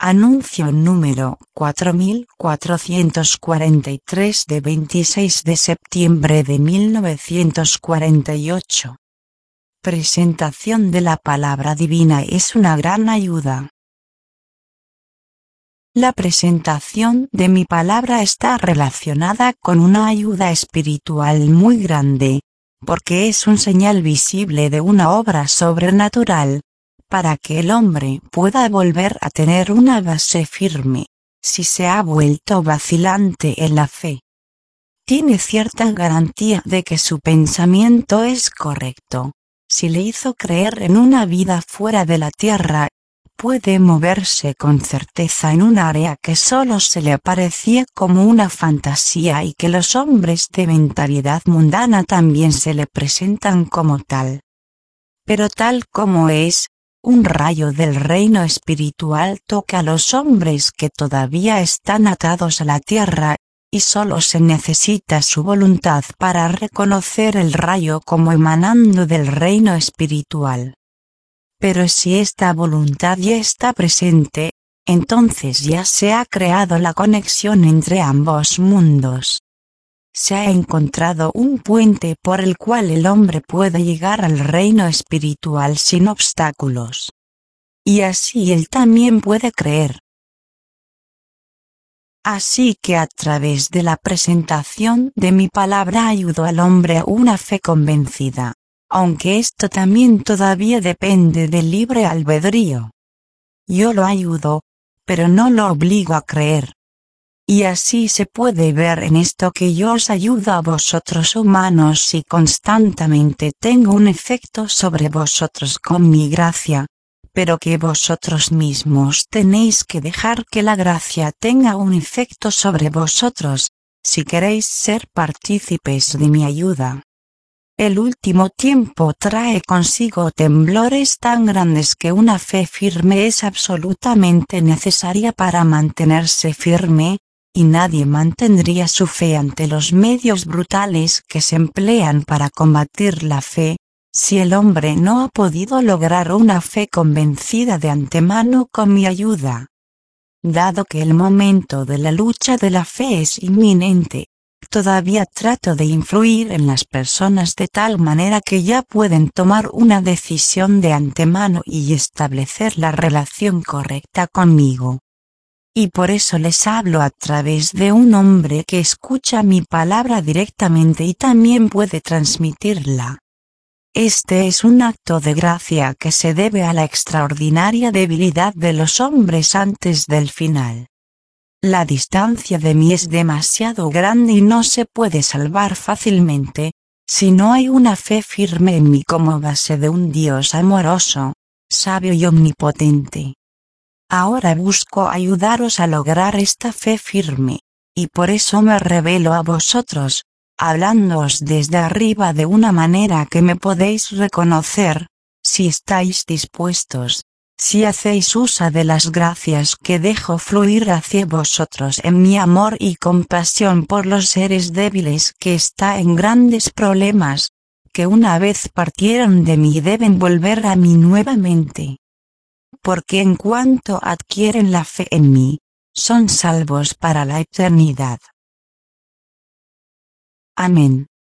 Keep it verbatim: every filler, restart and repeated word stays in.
Anuncio número cuatro mil cuatrocientos cuarenta y tres de veintiséis de septiembre de mil novecientos cuarenta y ocho. Presentación de la palabra divina es una gran ayuda. La presentación de mi palabra está relacionada con una ayuda espiritual muy grande, porque es un señal visible de una obra sobrenatural, para que el hombre pueda volver a tener una base firme, si se ha vuelto vacilante en la fe. Tiene cierta garantía de que su pensamiento es correcto. Si le hizo creer en una vida fuera de la tierra, puede moverse con certeza en un área que solo se le aparecía como una fantasía y que los hombres de mentalidad mundana también se le presentan como tal. Pero tal como es, un rayo del reino espiritual toca a los hombres que todavía están atados a la tierra, y solo se necesita su voluntad para reconocer el rayo como emanando del reino espiritual. Pero si esta voluntad ya está presente, entonces ya se ha creado la conexión entre ambos mundos. Se ha encontrado un puente por el cual el hombre puede llegar al reino espiritual sin obstáculos. Y así él también puede creer. Así que a través de la presentación de mi palabra ayudo al hombre a una fe convencida, aunque esto también todavía depende del libre albedrío. Yo lo ayudo, pero no lo obligo a creer. Y así se puede ver en esto que yo os ayudo a vosotros humanos y constantemente tengo un efecto sobre vosotros con mi gracia, pero que vosotros mismos tenéis que dejar que la gracia tenga un efecto sobre vosotros, si queréis ser partícipes de mi ayuda. El último tiempo trae consigo temblores tan grandes que una fe firme es absolutamente necesaria para mantenerse firme, y nadie mantendría su fe ante los medios brutales que se emplean para combatir la fe, si el hombre no ha podido lograr una fe convencida de antemano con mi ayuda. Dado que el momento de la lucha de la fe es inminente, todavía trato de influir en las personas de tal manera que ya pueden tomar una decisión de antemano y establecer la relación correcta conmigo. Y por eso les hablo a través de un hombre que escucha mi palabra directamente y también puede transmitirla. Este es un acto de gracia que se debe a la extraordinaria debilidad de los hombres antes del final. La distancia de mí es demasiado grande y no se puede salvar fácilmente, si no hay una fe firme en mí como base de un Dios amoroso, sabio y omnipotente. Ahora busco ayudaros a lograr esta fe firme, y por eso me revelo a vosotros, hablándoos desde arriba de una manera que me podéis reconocer, si estáis dispuestos, si hacéis uso de las gracias que dejo fluir hacia vosotros en mi amor y compasión por los seres débiles que está en grandes problemas, que una vez partieron de mí deben volver a mí nuevamente. Porque en cuanto adquieren la fe en mí, son salvos para la eternidad. Amén.